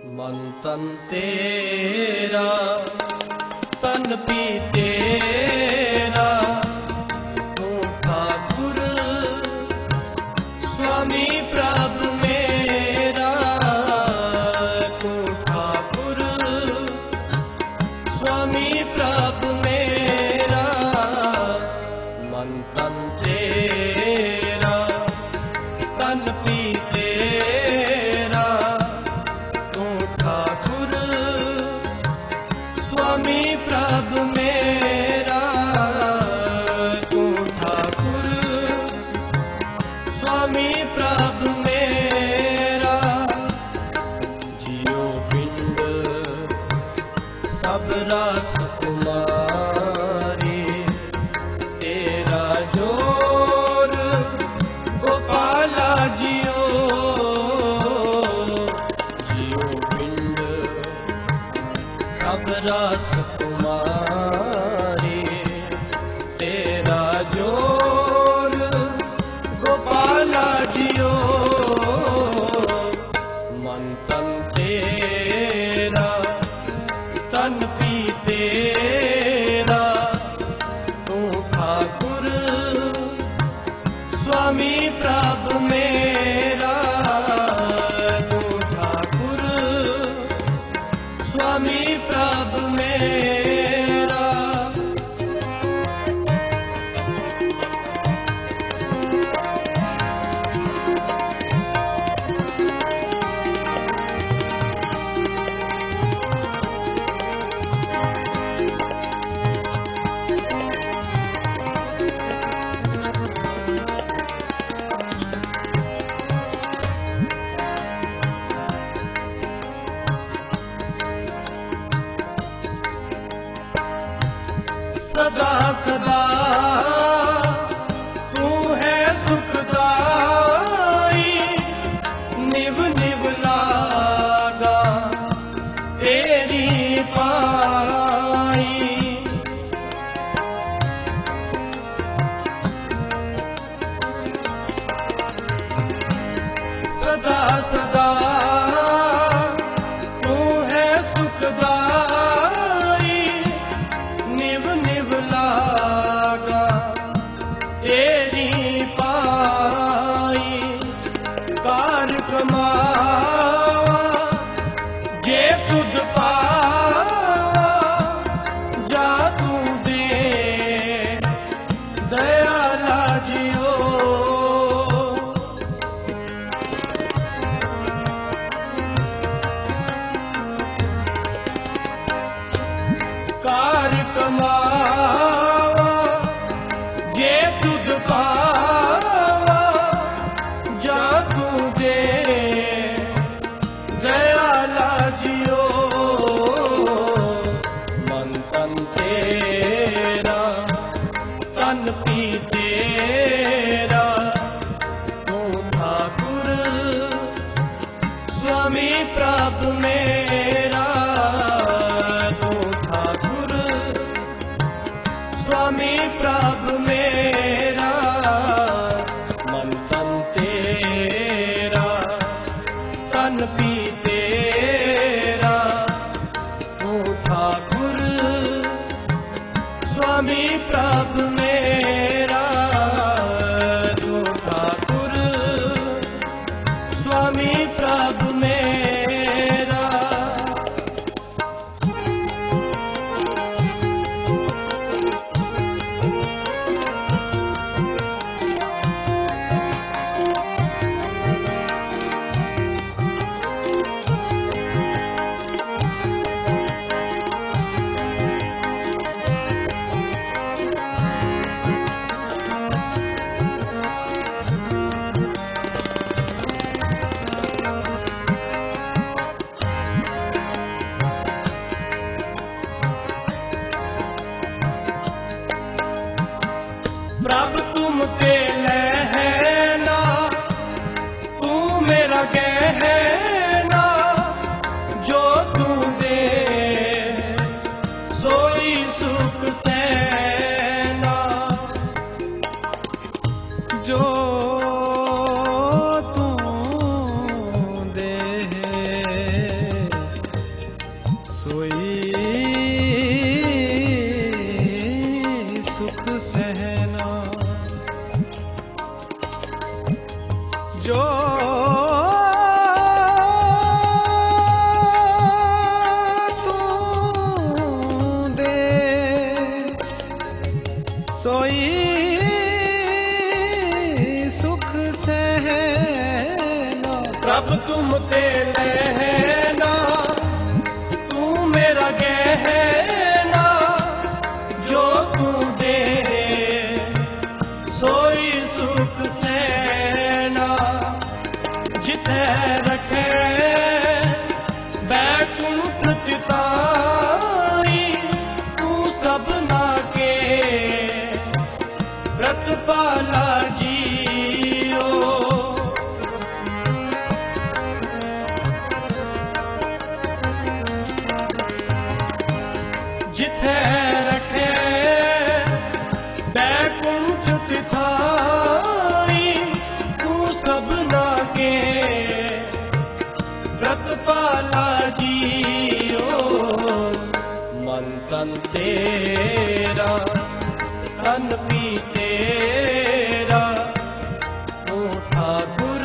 मन तन तेरा तन भी तेरा, तू ठाकुर स्वामी प्रभु मेरा, तू ठाकुर स्वामी प्रभु मेरा। मन तन तेरा तन भी तेरा, तू ठाकुर स्वामी प्रभु मेरा, तू ठाकुर स्वामी प्रभु मेरा। जियो पिंड सब रास कुमारी, तेरा जोर गोपाला जियो, जियो पिंड सब रास कुमारी, तेरा जोर गोपाला जियो। मन तन तेरा तन भी तेरा, तू ठाकुर स्वामी प्रभु मेरा, तू ठाकुर स्वामी प्रभु मेरा। सदा सदा तू है सुखदाई, निव निव लागा तेरी पाई। सदा सदा तू है सुखदाई, निव निव लागा तेरी पाई। कार कमावा जे खुद पावा, जा तू दे दयाला जियो। कार कमावा जे तुद पावा, जा तू दे दयाला जियो। मन तन तेरा तन भी तेरा, तू ठाकुर स्वामी प्रभु मेरा, तू ठाकुर स्वामी प्रभु मेरा। मन तन तेरा तन भी तेरा, तू ठाकुर स्वामी प्रभु मेरा, तू ठाकुर स्वामी प्रभु मेरा। प्रभु तुम अकेले है ना, तू मेरा गहना, जो तू दे सोई सुख सैना। जो तू दे प्रभु तुम ते लहना, तू मेरा गहना, जो तू दे सोई सुख सैना। जिथे रखे बैकुंठ चिताई, तू सबना के व्रतपाला जियो। जिथे रखे बैकुंठ चिताई, तू सबना के व्रतपाला जियो। मन तन तेरा तन पी तेरा, तू ठाकुर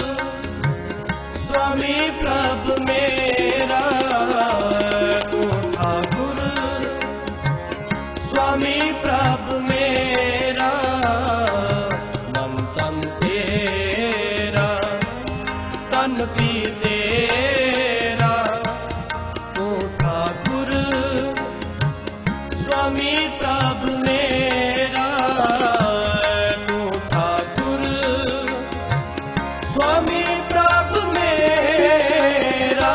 स्वामी प्रभु मेरा। तू ठाकुर स्वामी प्रभु मेरा, मन तन तेरा तन पी तेरा, तू ठाकुर स्वामी प्रभु मेरा। तू ठाकुर स्वामी प्रभु मेरा।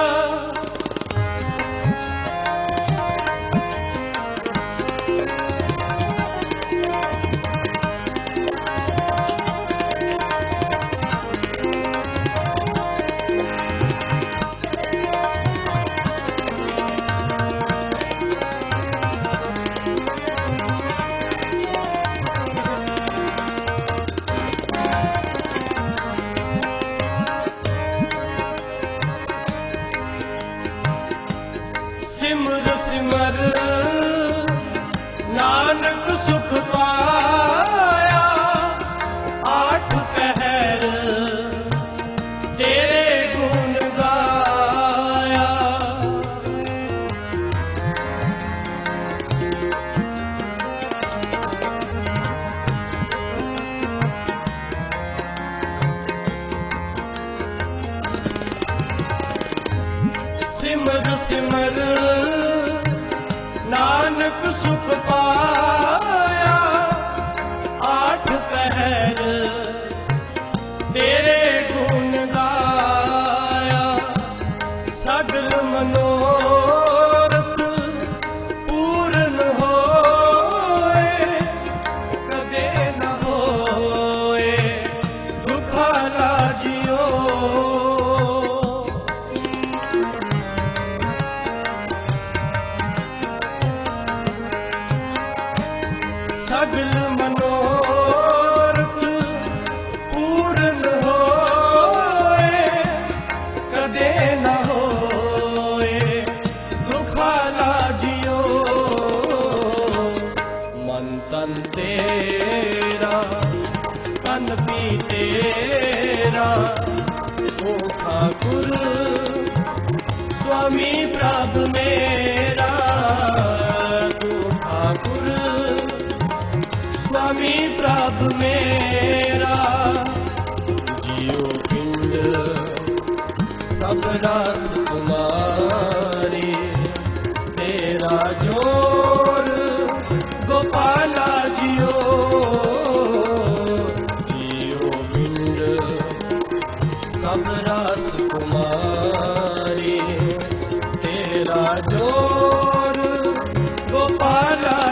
सिमर सिमर नानक सुख पाया, आठ पहर तेरे गुण गाया। सिमर सिमर नानक सुख पाया, आठ पहर तेरे गुण गाया। सगल मनोरथ पूर्ण होए, कदे न होए दुखाला जियो। सगल मनोरथ पूर्ण होए, कदे न होए दुखाला जियो। मन तन तेरा तन पी तेरा, ओ ठाकुर स्वामी प्रभु मेरा। तू ठाकुर स्वामी प्रभु मेरा। जियो पिंड सब रस कुमारी, तेरा जोर गोपाला जियो। जियो पिंड सब रस कुमारी, तेरा जोर गोपाला